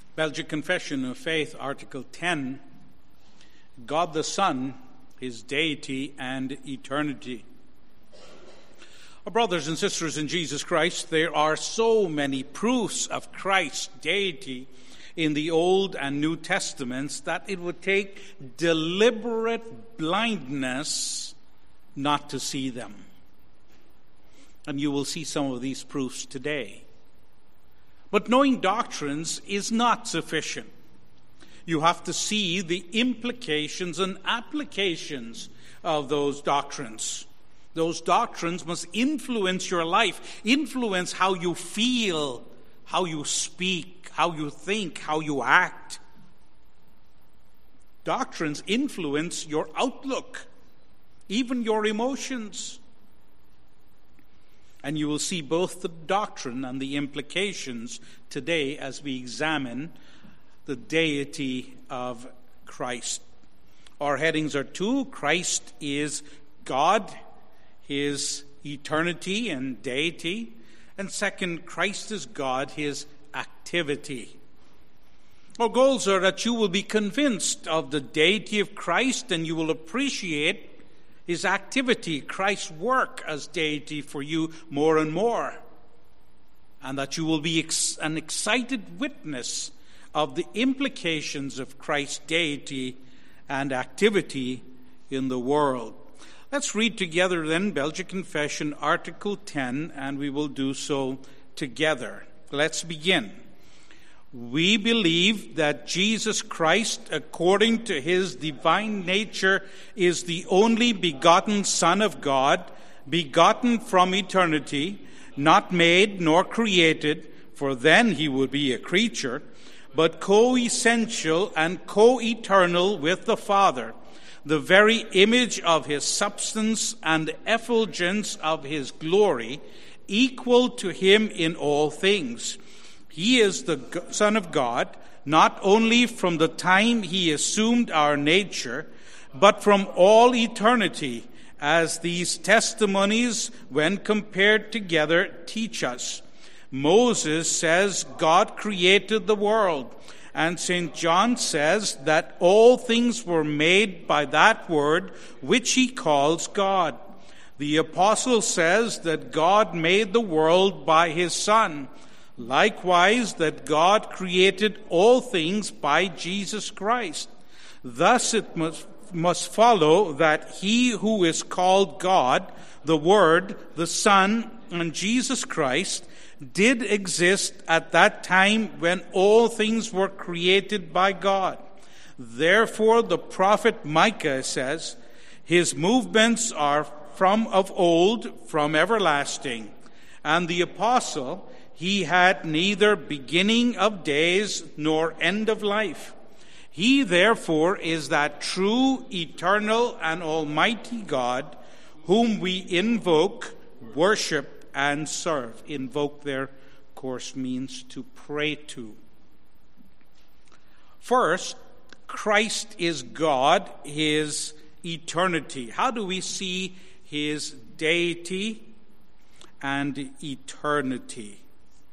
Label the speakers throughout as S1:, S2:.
S1: Belgic Confession of Faith, Article 10, God the Son, His deity and eternity. Our brothers and sisters in Jesus Christ, there are so many proofs of Christ's deity in the Old and New Testaments that it would take deliberate blindness not to see them. And you will see some of these proofs today. But knowing doctrines is not sufficient. You have to see the implications and applications of those doctrines. Those doctrines must influence your life, influence how you feel, how you speak, how you think, how you act. Doctrines influence your outlook, even your emotions. And you will see both the doctrine and the implications today as we examine the deity of Christ. Our headings are two: Christ is God, His eternity and deity. And second, Christ is God, His activity. Our goals are that you will be convinced of the deity of Christ and you will appreciate His activity, Christ's work as deity for you more and more. And that you will be an excited witness of the implications of Christ's deity and activity in the world. Let's read together then Belgic Confession, Article 10, and we will do so together. Let's begin. We believe that Jesus Christ, according to His divine nature, is the only begotten Son of God, begotten from eternity, not made nor created, for then He would be a creature, but co-essential and co-eternal with the Father, the very image of His substance and effulgence of His glory, equal to Him in all things. He is the Son of God, not only from the time He assumed our nature, but from all eternity, as these testimonies, when compared together, teach us. Moses says God created the world, and St. John says that all things were made by that word which he calls God. The apostle says that God made the world by His Son. Likewise, that God created all things by Jesus Christ. Thus it must follow that He who is called God, the Word, the Son, and Jesus Christ, did exist at that time when all things were created by God. Therefore, the prophet Micah says, His movements are from of old, from everlasting. And the apostle, He had neither beginning of days nor end of life. He, therefore, is that true, eternal, and almighty God whom we invoke, worship, and serve. Invoke there, of course, means to pray to. First, Christ is God, His eternity. How do we see His deity and eternity?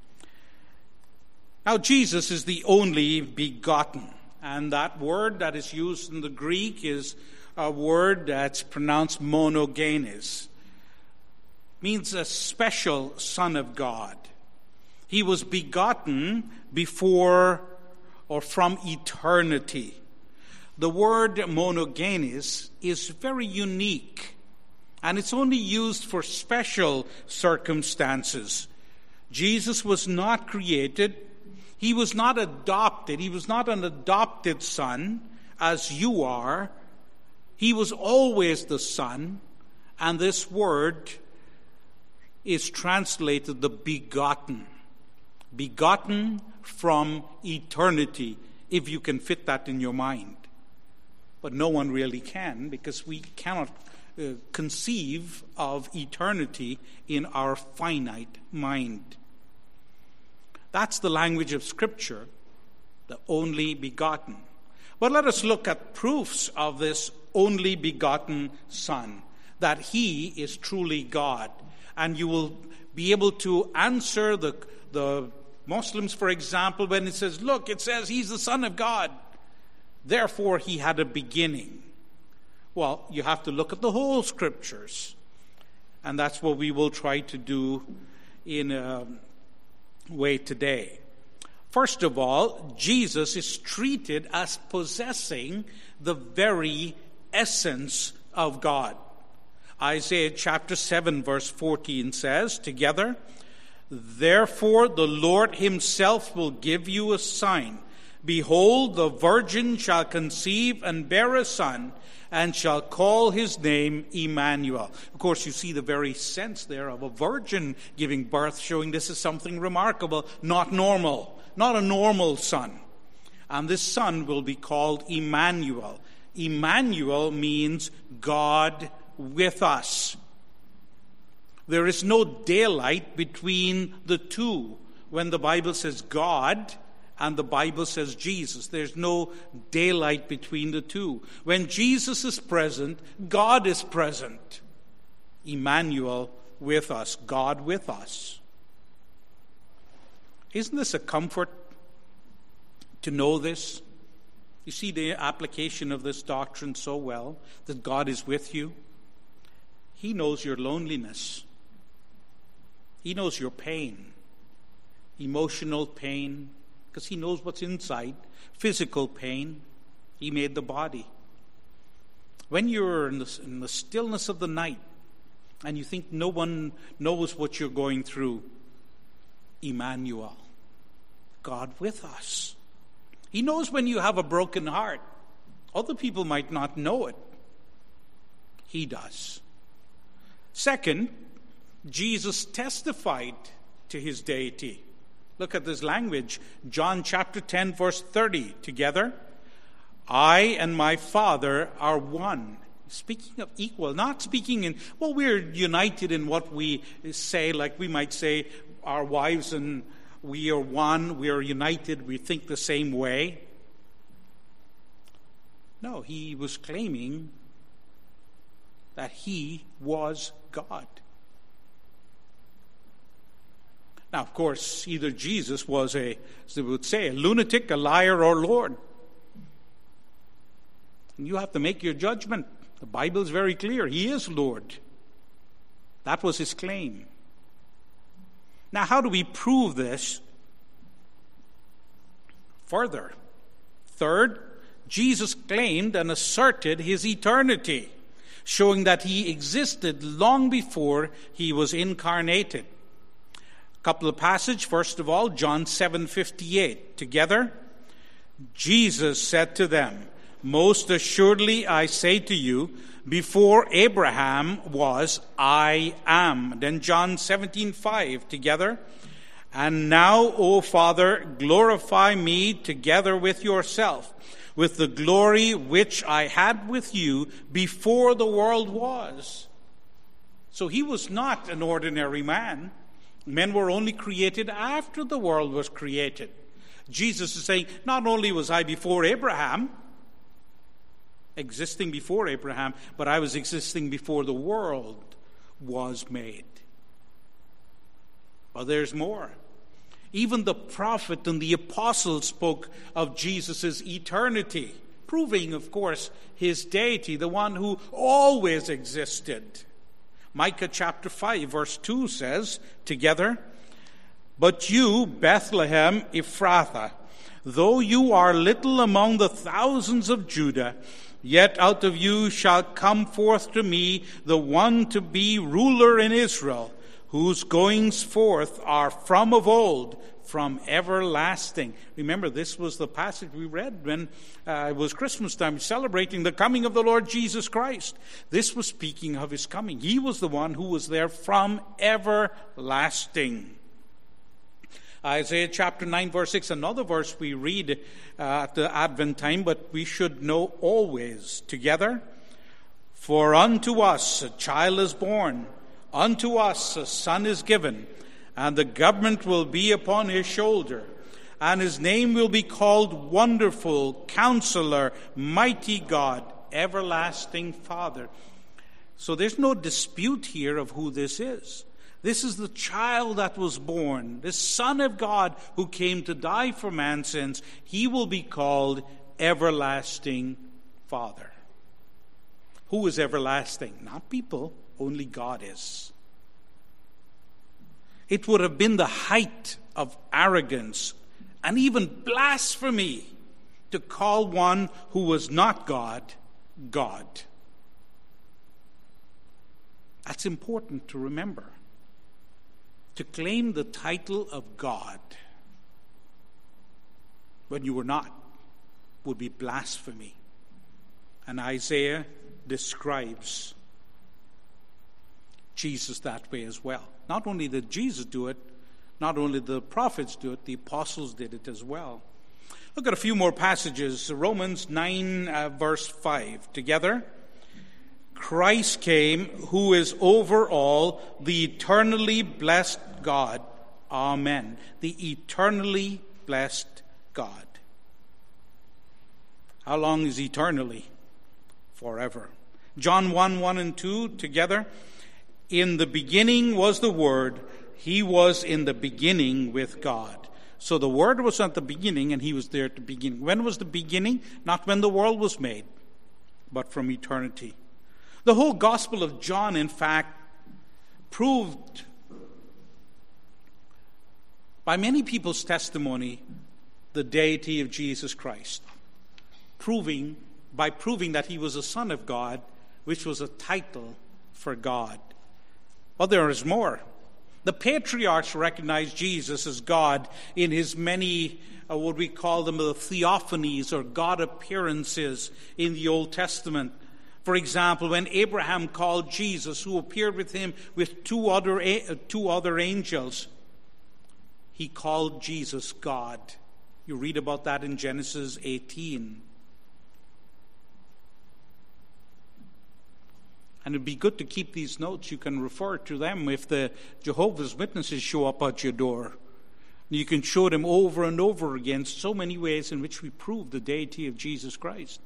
S1: Now, Jesus is the only begotten, and that word that is used in the Greek is a word that's pronounced monogenes. Means a special Son of God. He was begotten before or from eternity. The word monogenes is very unique, and it's only used for special circumstances. Jesus was not created. He was not adopted. He was not an adopted son, as you are. He was always the Son, and this word is translated the begotten. Begotten from eternity, if you can fit that in your mind. But no one really can, because we cannot conceive of eternity in our finite mind. That's the language of Scripture, the only begotten. But let us look at proofs of this only begotten Son, that He is truly God. And you will be able to answer the Muslims, for example, when it says, look, it says he's the Son of God, therefore he had a beginning. Well, you have to look at the whole Scriptures. And that's what we will try to do in a way today. First of all, Jesus is treated as possessing the very essence of God. Isaiah chapter 7 verse 14 says, together, therefore the Lord himself will give you a sign. Behold, the virgin shall conceive and bear a son, and shall call his name Emmanuel. Of course, you see the very sense there of a virgin giving birth, showing this is something remarkable, not normal, not a normal son. And this son will be called Emmanuel. Emmanuel means God with us. There is no daylight between the two when the Bible says God and the Bible says Jesus. There's no daylight between the two. When Jesus is present, God is present. Emmanuel with us, God with us. Isn't this a comfort to know this? You see the application of this doctrine so well, that God is with you. He knows your loneliness. He knows your pain, emotional pain, because he knows what's inside, physical pain. He made the body. When you're in the stillness of the night and you think no one knows what you're going through, Emmanuel, God with us. He knows when you have a broken heart. Other people might not know it. He does. Second, Jesus testified to his deity. Look at this language. John chapter 10 verse 30. Together, I and my Father are one. Speaking of equal, not speaking in, well, we're united in what we say, like we might say our wives and we are one, we are united, we think the same way. No, he was claiming that he was God. Now, of course, either Jesus was as they would say, a lunatic, a liar, or Lord. And you have to make your judgment. The Bible is very clear. He is Lord. That was his claim. Now, how do we prove this further? Third, Jesus claimed and asserted his eternity, showing that he existed long before he was incarnated. A couple of passages. First of all, John 7:58. Together, Jesus said to them, most assuredly I say to you, before Abraham was, I am. Then John 17:5. Together, and now, O Father, glorify me together with yourself, with the glory which I had with you before the world was. So he was not an ordinary man. Men were only created after the world was created. Jesus is saying, not only was I before Abraham, existing before Abraham, but I was existing before the world was made. Well, there's more. Even the prophet and the apostle spoke of Jesus' eternity, proving, of course, his deity, the one who always existed. Micah chapter 5 verse 2 says, together, but you, Bethlehem Ephrathah, though you are little among the thousands of Judah, yet out of you shall come forth to me the one to be ruler in Israel, whose goings forth are from of old, from everlasting. Remember, this was the passage we read when it was Christmas time, celebrating the coming of the Lord Jesus Christ. This was speaking of his coming. He was the one who was there from everlasting. Isaiah chapter 9 verse 6, another verse we read at the Advent time, but we should know always. Together, for unto us a child is born, unto us a son is given, and the government will be upon his shoulder, and his name will be called Wonderful, Counselor, Mighty God, Everlasting Father. So there's no dispute here of who this is. This is the child that was born, the Son of God who came to die for man's sins. He will be called Everlasting Father. Who is everlasting? Not people, only God is. It would have been the height of arrogance and even blasphemy to call one who was not God, God. That's important to remember. To claim the title of God when you were not would be blasphemy. And Isaiah describes Jesus that way as well. Not only did Jesus do it, not only the prophets do it, the apostles did it as well. Look at a few more passages. Romans 9 verse 5. Together. Christ came, who is over all, the eternally blessed God. Amen. The eternally blessed God. How long is eternally? Forever. John 1 and 2 together. In the beginning was the Word. He was in the beginning with God. So the Word was at the beginning, and he was there at the beginning. When was the beginning? Not when the world was made, but from eternity. The whole Gospel of John, in fact, proved by many people's testimony the deity of Jesus Christ, proving that he was a Son of God, which was a title for God. Well, there is more. The patriarchs recognized Jesus as God in his many, what we call them, the theophanies or God appearances in the Old Testament. For example, when Abraham called Jesus, who appeared with him with two other angels, he called Jesus God. You read about that in Genesis 18. And it'd be good to keep these notes. You can refer to them if the Jehovah's Witnesses show up at your door. You can show them over and over again so many ways in which we prove the deity of Jesus Christ.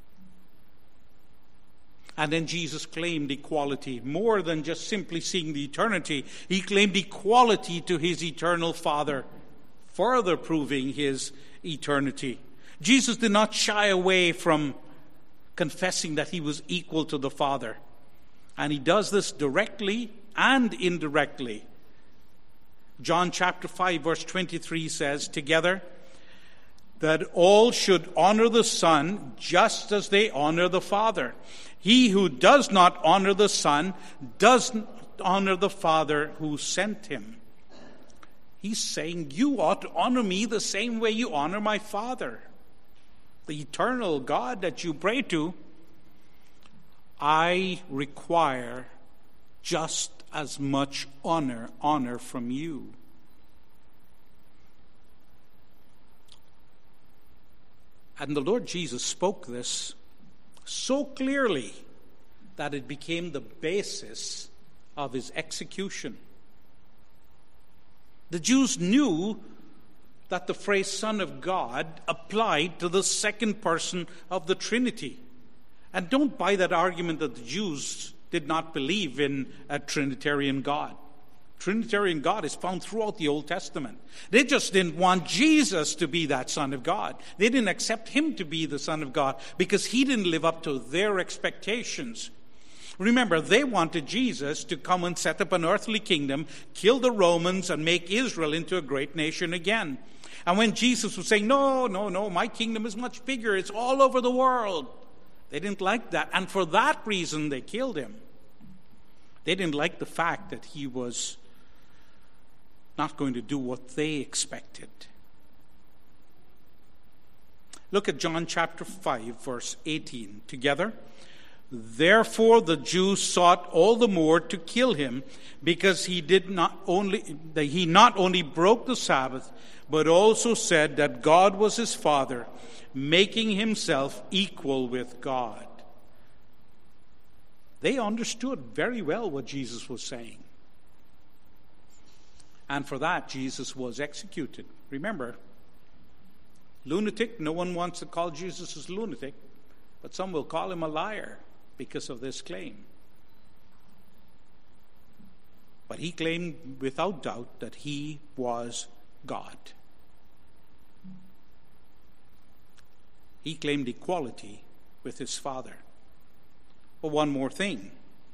S1: And then Jesus claimed equality, more than just simply seeing the eternity. He claimed equality to his eternal Father, further proving his eternity. Jesus did not shy away from confessing that he was equal to the Father. And he does this directly and indirectly. John chapter 5 verse 23 says, together, that all should honor the Son just as they honor the Father. He who does not honor the Son does not honor the Father who sent him. He's saying, you ought to honor me the same way you honor my Father. The eternal God that you pray to, I require just as much honor from you. And the Lord Jesus spoke this so clearly that it became the basis of his execution. The Jews knew that the phrase Son of God applied to the second person of the Trinity. And don't buy that argument that the Jews did not believe in a Trinitarian God. Trinitarian God is found throughout the Old Testament. They just didn't want Jesus to be that Son of God. They didn't accept him to be the Son of God because he didn't live up to their expectations. Remember, they wanted Jesus to come and set up an earthly kingdom, kill the Romans, and make Israel into a great nation again. And when Jesus was saying, no, my kingdom is much bigger, it's all over the world, they didn't like that. And for that reason, they killed him. They didn't like the fact that he was not going to do what they expected. Look at John chapter 5, verse 18 together. Therefore the Jews sought all the more to kill him, because he not only broke the Sabbath, but also said that God was his Father, making himself equal with God. They understood very well what Jesus was saying. And for that, Jesus was executed. Remember, lunatic, no one wants to call Jesus a lunatic, but some will call him a liar because of this claim. But he claimed without doubt that he was God. He claimed equality with his Father. But one more thing.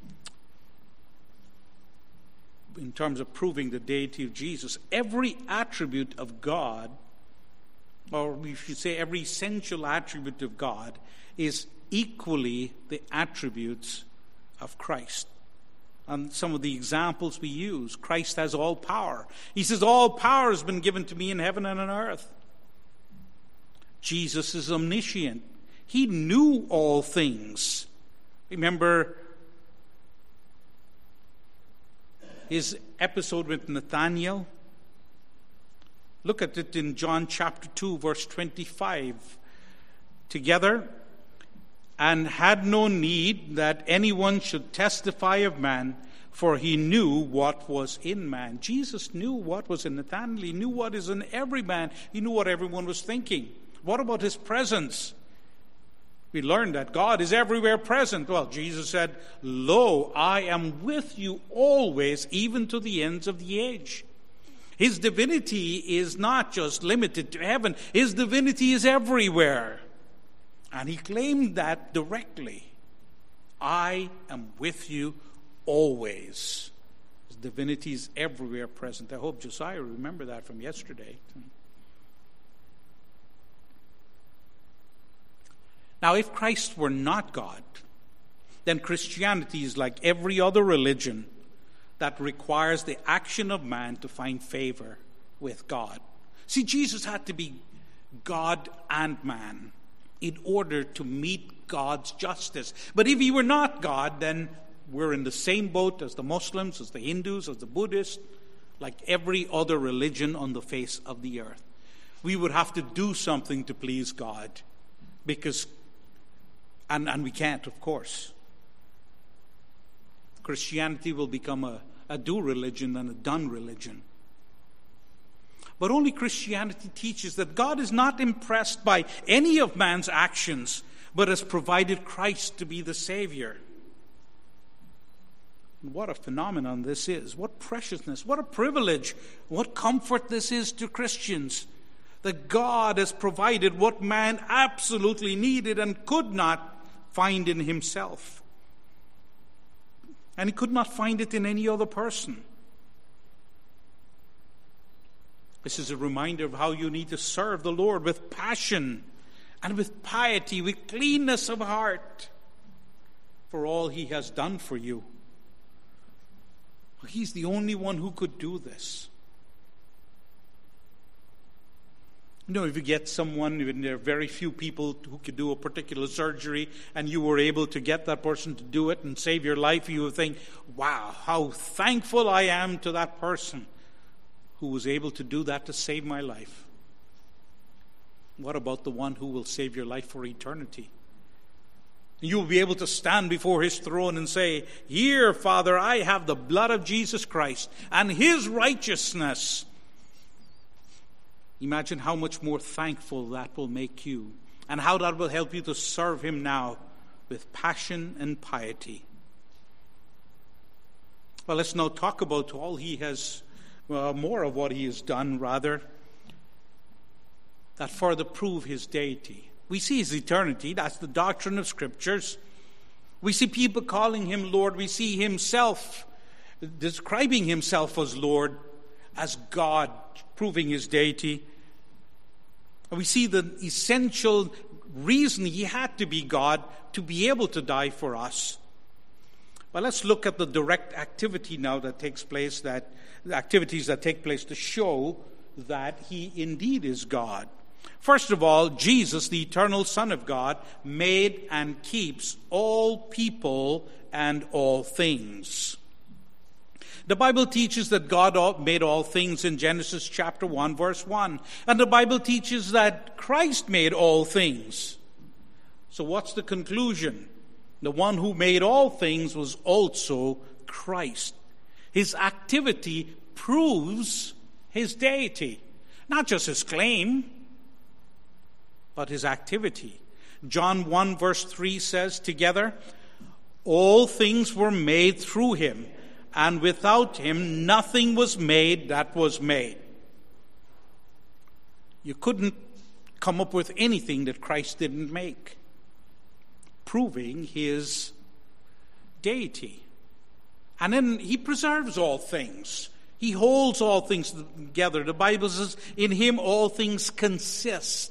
S1: In terms of proving the deity of Jesus, every attribute of God, or we should say every essential attribute of God, is equally the attributes of Christ. And some of the examples we use, Christ has all power. He says, all power has been given to me in heaven and on earth. Jesus is omniscient. He knew all things. Remember his episode with Nathanael? Look at it in John chapter 2, verse 25. Together, and had no need that anyone should testify of man, for he knew what was in man. Jesus knew what was in Nathanael. He knew what is in every man. He knew what everyone was thinking. What about his presence? We learned that God is everywhere present. Well, Jesus said, "Lo, I am with you always, even to the ends of the age." His divinity is not just limited to heaven. His divinity is everywhere. And he claimed that directly. I am with you always. His divinity is everywhere present. I hope Josiah remember that from yesterday. Now, if Christ were not God, then Christianity is like every other religion that requires the action of man to find favor with God. See, Jesus had to be God and man in order to meet God's justice. But if he were not God, then we're in the same boat as the Muslims, as the Hindus, as the Buddhists, like every other religion on the face of the earth. We would have to do something to please God, because and we can't, of course. Christianity will become a do religion than a done religion. But only Christianity teaches that God is not impressed by any of man's actions, but has provided Christ to be the Savior. And what a phenomenon this is. What preciousness, what a privilege, what comfort this is to Christians. That God has provided what man absolutely needed and could not find in himself. And he could not find it in any other person. This is a reminder of how you need to serve the Lord with passion and with piety, with cleanness of heart, for all he has done for you. He's the only one who could do this. You know, if you get someone, when there are very few people who could do a particular surgery, and you were able to get that person to do it and save your life, you would think, wow, how thankful I am to that person who was able to do that to save my life. What about the one who will save your life for eternity? You will be able to stand before his throne and say, "Here, Father, I have the blood of Jesus Christ and his righteousness." Imagine how much more thankful that will make you, and how that will help you to serve him now with passion and piety. Well, let's now talk about all he has, more of what he has done, rather, that further prove his deity. We see his eternity. That's the doctrine of Scriptures. We see people calling him Lord. We see himself describing himself as Lord, as God, proving his deity. And we see the essential reason he had to be God, to be able to die for us. Well, let's look at the direct activity now that takes place, the activities that take place to show that he indeed is God. First of all, Jesus, the eternal Son of God, made and keeps all people and all things. The Bible teaches that God made all things in Genesis chapter 1, verse 1. And the Bible teaches that Christ made all things. So what's the conclusion? The one who made all things was also Christ. His activity proves his deity. Not just his claim, but his activity. John 1, verse 3 says together, "All things were made through him, and without him nothing was made that was made. You couldn't come up with anything that Christ didn't make, proving his deity. And then he preserves all things. He holds all things together. The Bible says, in him all things consist.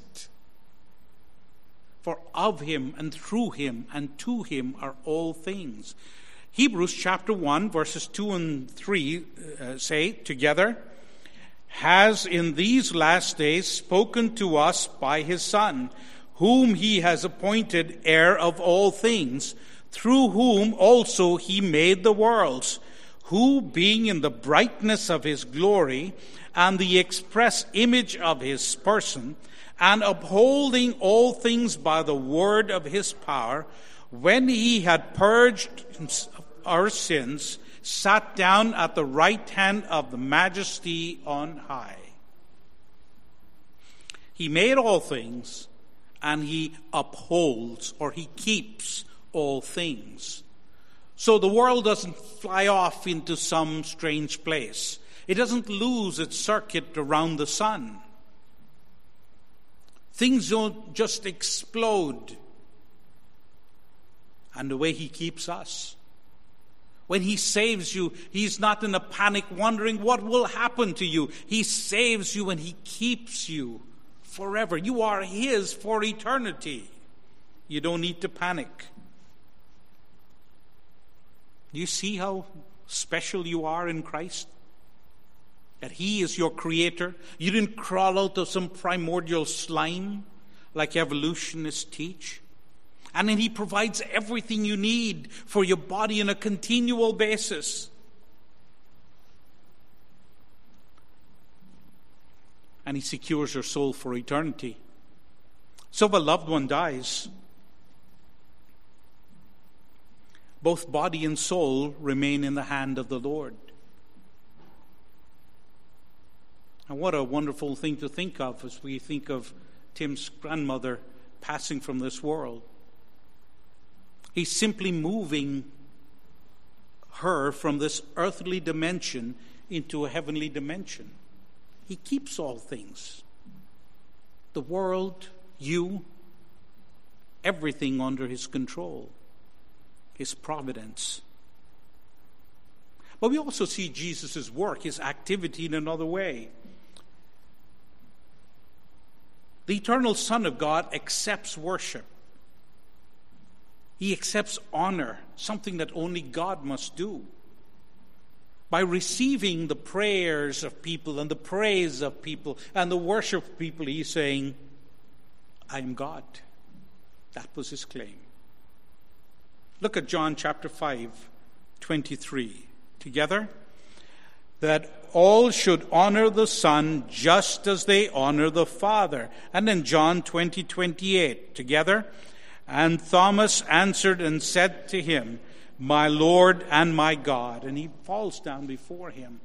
S1: For of him and through him and to him are all things. Hebrews chapter 1, verses 2 and 3 say together, has in these last days spoken to us by his Son, whom he has appointed heir of all things, through whom also he made the worlds, who being in the brightness of his glory and the express image of his person, and upholding all things by the word of his power, when he had purged our sins, sat down at the right hand of the Majesty on high. He made all things, and he upholds, or he keeps all things. So the world doesn't fly off into some strange place. It doesn't lose its circuit around the sun. Things don't just explode. And the way he keeps us. When he saves you, he's not in a panic wondering what will happen to you. He saves you and he keeps you forever. You are his for eternity. You don't need to panic. Do you see how special you are in Christ? That he is your creator. You didn't crawl out of some primordial slime like evolutionists teach. And then he provides everything you need for your body on a continual basis. And he secures your soul for eternity. So if a loved one dies, both body and soul remain in the hand of the Lord. And what a wonderful thing to think of as we think of Tim's grandmother passing from this world. He's simply moving her from this earthly dimension into a heavenly dimension. He keeps all things. The world, you, everything under his control, his providence. But we also see Jesus' work, his activity in another way. The eternal Son of God accepts worship. He accepts honor, something that only God must do. By receiving the prayers of people and the praise of people and the worship of people, he's saying, I am God. That was his claim. Look at John chapter 5, 23. Together, that all should honor the Son just as they honor the Father. And then John 20, 28. Together, and Thomas answered and said to him, my Lord and my God. And he falls down before him.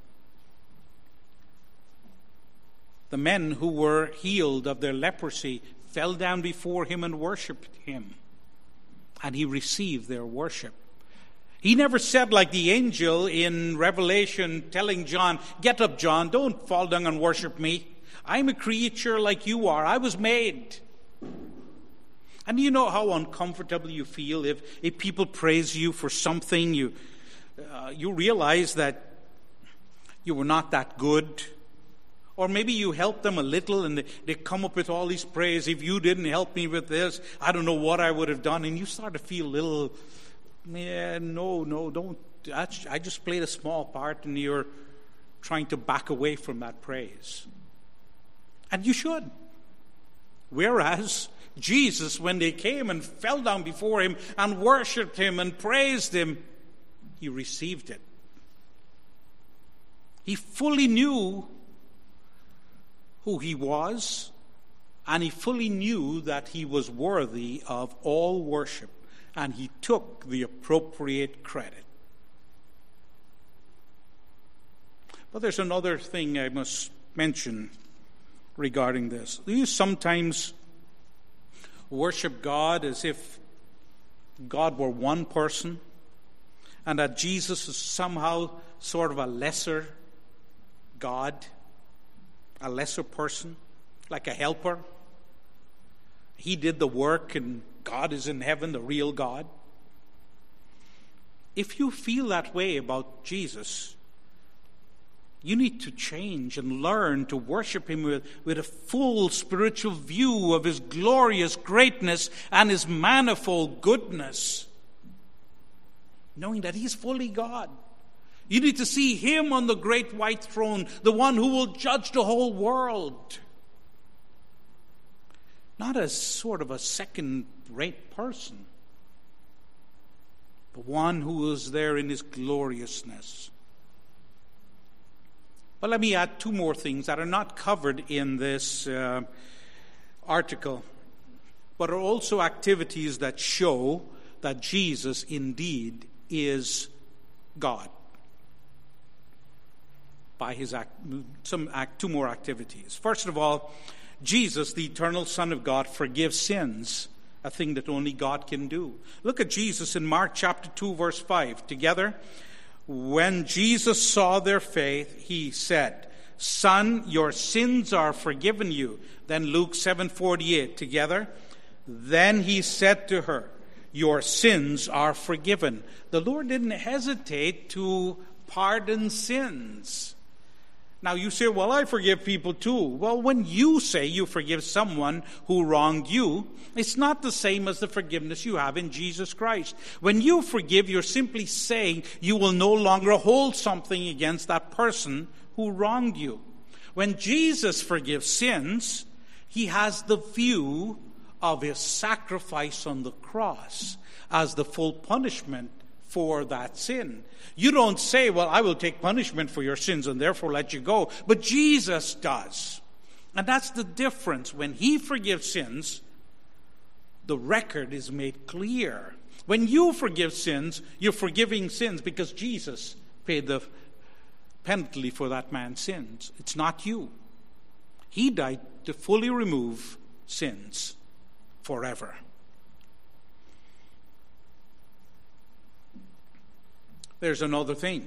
S1: The men who were healed of their leprosy fell down before him and worshipped him. And he received their worship. He never said like the angel in Revelation telling John, get up, John, don't fall down and worship me. I'm a creature like you are. I was made. And do you know how uncomfortable you feel if people praise you for something? You realize that you were not that good. Or maybe you helped them a little and they come up with all these praise. If you didn't help me with this, I don't know what I would have done. And you start to feel a little, no, don't. I just played a small part and you're trying to back away from that praise. And you should. Whereas Jesus, when they came and fell down before him and worshipped him and praised him, he received it. He fully knew who he was, and he fully knew that he was worthy of all worship, and he took the appropriate credit. But there's another thing I must mention regarding this. Do you sometimes worship God as if God were one person and that Jesus is somehow sort of a lesser God, a lesser person, like a helper. He did the work and God is in heaven, the real God. If you feel that way about Jesus, you need to change and learn to worship him with a full spiritual view of his glorious greatness and his manifold goodness, knowing that he's fully God. You need to see him on the great white throne, the one who will judge the whole world. Not as sort of a second-rate person, but one who is there in his gloriousness. But let me add two more things that are not covered in this article, but are also activities that show that Jesus indeed is God. By his two more activities. First of all, Jesus, the eternal Son of God, forgives sins, a thing that only God can do. Look at Jesus in Mark chapter 2, verse 5. Together, when Jesus saw their faith, he said, "Son, your sins are forgiven you." Then Luke 7:48. Together, then he said to her, "Your sins are forgiven." The Lord didn't hesitate to pardon sins. Now you say, well, I forgive people too. Well, when you say you forgive someone who wronged you, it's not the same as the forgiveness you have in Jesus Christ. When you forgive, you're simply saying you will no longer hold something against that person who wronged you. When Jesus forgives sins, he has the view of his sacrifice on the cross as the full punishment for that sin. You don't say, well, I will take punishment for your sins and therefore let you go. But Jesus does. And that's the difference. When he forgives sins, the record is made clear. When you forgive sins, you're forgiving sins because Jesus paid the penalty for that man's sins. It's not you. He died to fully remove sins forever. There's another thing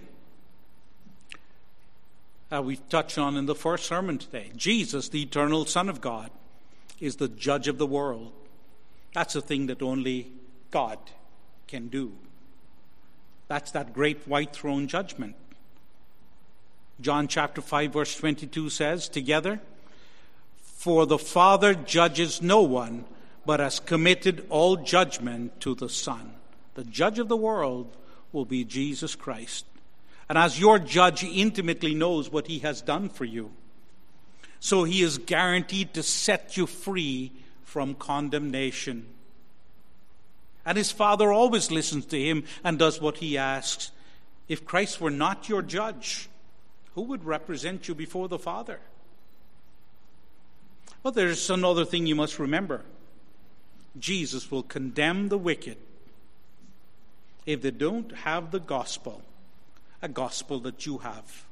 S1: we've touched on in the first sermon today. Jesus, the eternal Son of God, is the judge of the world. That's a thing that only God can do. That's that great white throne judgment. John chapter 5 verse 22 says, together, "For the Father judges no one, but has committed all judgment to the Son." The judge of the world will be Jesus Christ. And as your judge, he intimately knows what he has done for you. So he is guaranteed to set you free from condemnation. And his Father always listens to him and does what he asks. If Christ were not your judge, who would represent you before the Father? Well, there's another thing you must remember. Jesus will condemn the wicked if they don't have the gospel, a gospel that you have.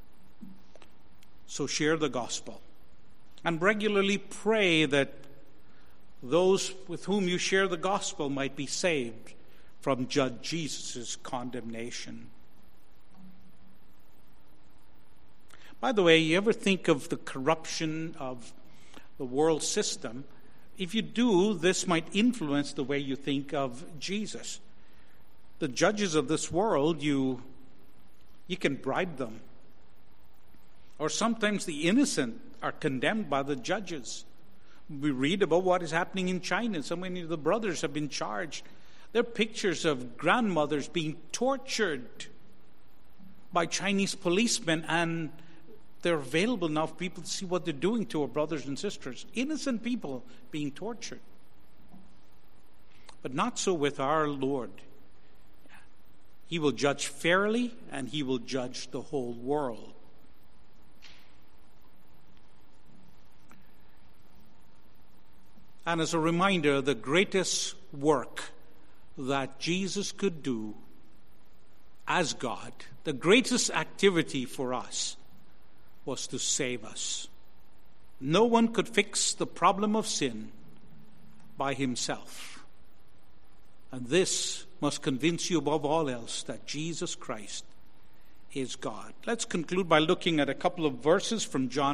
S1: So share the gospel. And regularly pray that those with whom you share the gospel might be saved from Judge Jesus' condemnation. By the way, you ever think of the corruption of the world system? If you do, this might influence the way you think of Jesus. The judges of this world, you can bribe them. Or sometimes the innocent are condemned by the judges. We read about what is happening in China. So many of the brothers have been charged. There are pictures of grandmothers being tortured by Chinese policemen, and they're available now for people to see what they're doing to our brothers and sisters. Innocent people being tortured. But not so with our Lord. He will judge fairly, and he will judge the whole world. And as a reminder, the greatest work that Jesus could do as God, the greatest activity for us, was to save us. No one could fix the problem of sin by himself. And this must convince you above all else that Jesus Christ is God. Let's conclude by looking at a couple of verses from John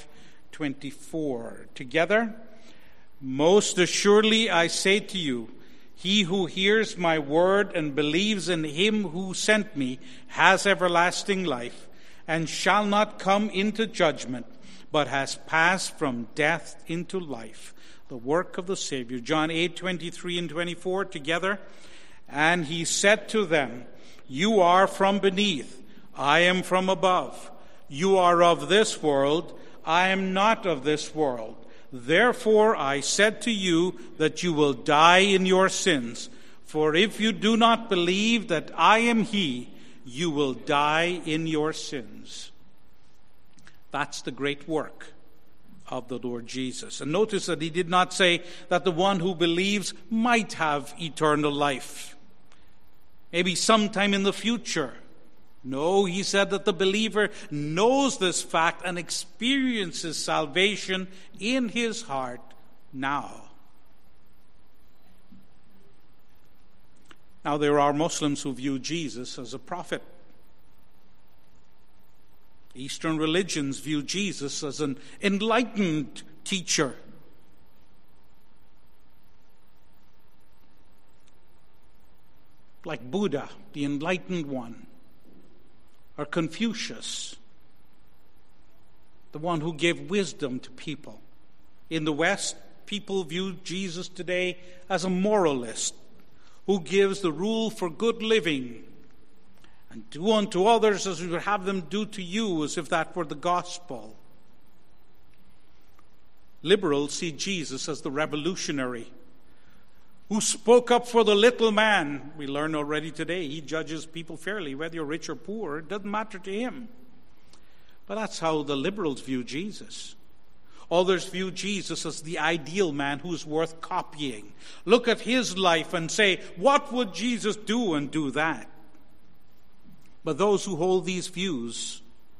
S1: 5:24 together. Most assuredly I say to you, he who hears my word and believes in him who sent me has everlasting life, and shall not come into judgment, but has passed from death into life. The work of the Savior. John 8:23 and 24 together. And he said to them, you are from beneath, I am from above. You are of this world, I am not of this world. Therefore I said to you that you will die in your sins. For if you do not believe that I am he, you will die in your sins. That's the great work of the Lord Jesus. And notice that he did not say that the one who believes might have eternal life, maybe sometime in the future. No, he said that the believer knows this fact and experiences salvation in his heart now. Now, there are Muslims who view Jesus as a prophet. Eastern religions view Jesus as an enlightened teacher. Like Buddha, the enlightened one, or Confucius, the one who gave wisdom to people. In the West, people view Jesus today as a moralist who gives the rule for good living, and do unto others as we would have them do to you, as if that were the gospel. Liberals see Jesus as the revolutionary who spoke up for the little man. We learn already today he judges people fairly, whether you're rich or poor. It doesn't matter to him. But that's how the liberals view Jesus. Others view Jesus as the ideal man who's worth copying. Look at his life and say, what would Jesus do, and do that? But those who hold these views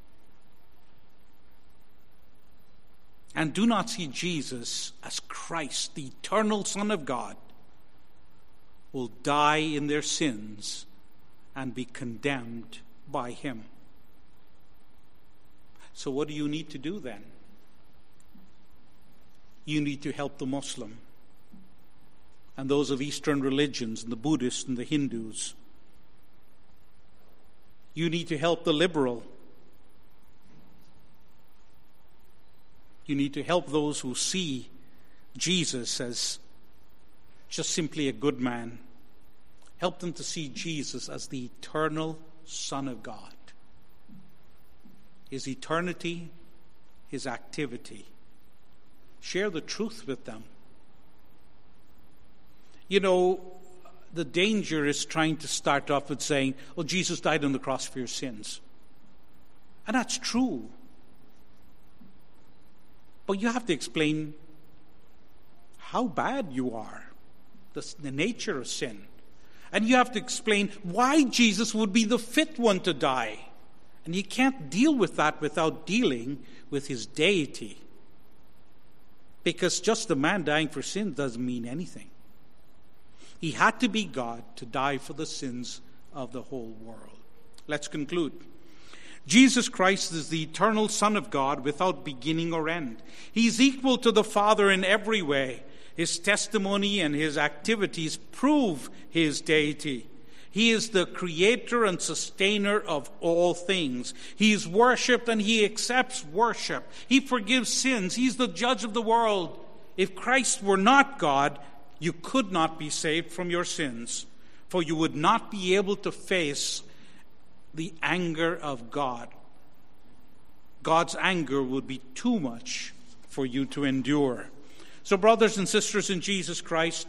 S1: and do not see Jesus as Christ, the eternal Son of God, will die in their sins and be condemned by him. So what do you need to do then? You need to help the Muslim and those of Eastern religions and the Buddhists and the Hindus. You need to help the liberal. You need to help those who see Jesus as just simply a good man. Help them to see Jesus as the eternal Son of God. His eternity, his activity. Share the truth with them. You know, the danger is trying to start off with saying, well, Jesus died on the cross for your sins. And that's true. But you have to explain how bad you are, the nature of sin. And you have to explain why Jesus would be the fit one to die. And you can't deal with that without dealing with his deity. Because just a man dying for sin doesn't mean anything. He had to be God to die for the sins of the whole world. Let's conclude. Jesus Christ is the eternal Son of God without beginning or end. He's equal to the Father in every way. His testimony and his activities prove his deity. He is the creator and sustainer of all things. He is worshipped and he accepts worship. He forgives sins. He's the judge of the world. If Christ were not God, you could not be saved from your sins, for you would not be able to face the anger of God. God's anger would be too much for you to endure. So, brothers and sisters in Jesus Christ,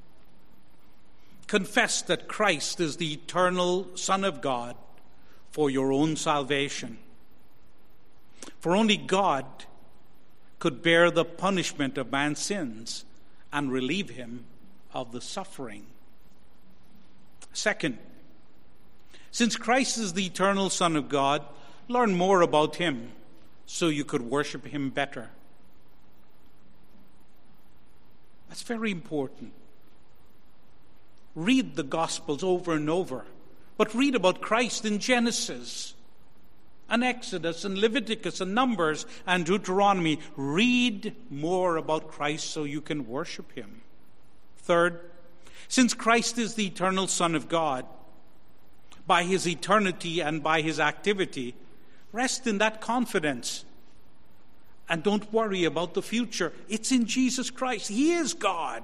S1: confess that Christ is the eternal Son of God for your own salvation. For only God could bear the punishment of man's sins and relieve him of the suffering. Second, since Christ is the eternal Son of God, learn more about him so you could worship him better. That's very important. read the Gospels over and over, but read about Christ in Genesis and Exodus and Leviticus and Numbers and Deuteronomy. Read more about Christ so you can worship him. Third, since Christ is the eternal Son of God, by his eternity and by his activity, rest in that confidence. And don't worry about the future. It's in Jesus Christ. He is God.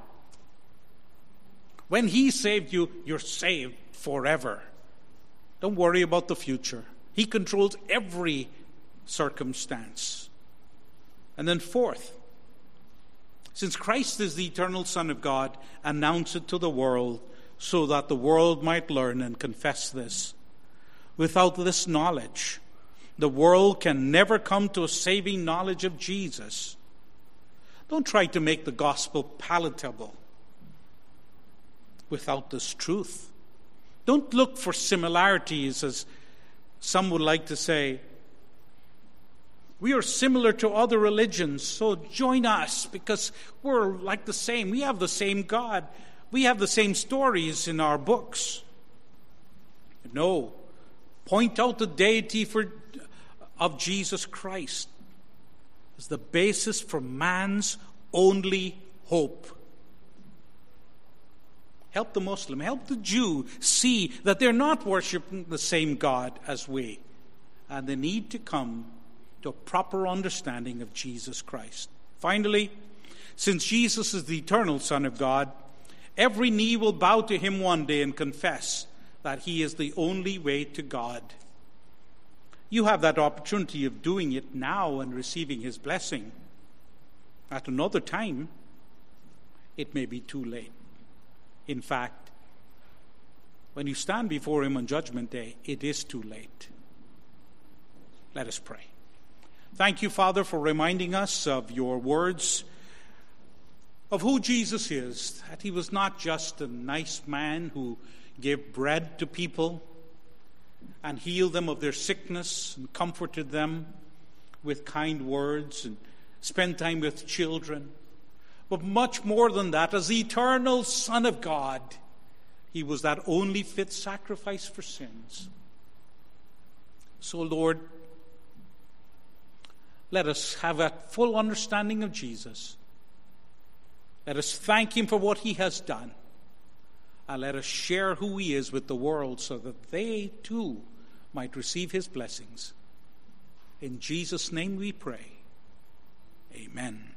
S1: When he saved you, you're saved forever. Don't worry about the future. He controls every circumstance. And then fourth, since Christ is the eternal Son of God, announce it to the world so that the world might learn and confess this. Without this knowledge, the world can never come to a saving knowledge of Jesus. Don't try to make the gospel palatable without this truth. Don't look for similarities, as some would like to say. We are similar to other religions, so join us because we're like the same. We have the same God. We have the same stories in our books. No. Point out the deity of Jesus Christ as the basis for man's only hope. Help the Muslim, help the Jew see that they're not worshiping the same God as we. And they need to come to a proper understanding of Jesus Christ. Finally, since Jesus is the eternal Son of God, every knee will bow to him one day and confess that he is the only way to God. You have that opportunity of doing it now and receiving his blessing. At another time, it may be too late. In fact, when you stand before him on Judgment Day, it is too late. Let us pray. Thank you, Father, for reminding us of your words, of who Jesus is, that he was not just a nice man who gave bread to people and healed them of their sickness and comforted them with kind words and spent time with children. But much more than that, as the eternal Son of God, he was that only fit sacrifice for sins. So, Lord, let us have a full understanding of Jesus. Let us thank him for what he has done. And let us share who he is with the world so that they too might receive his blessings. In Jesus' name we pray. Amen.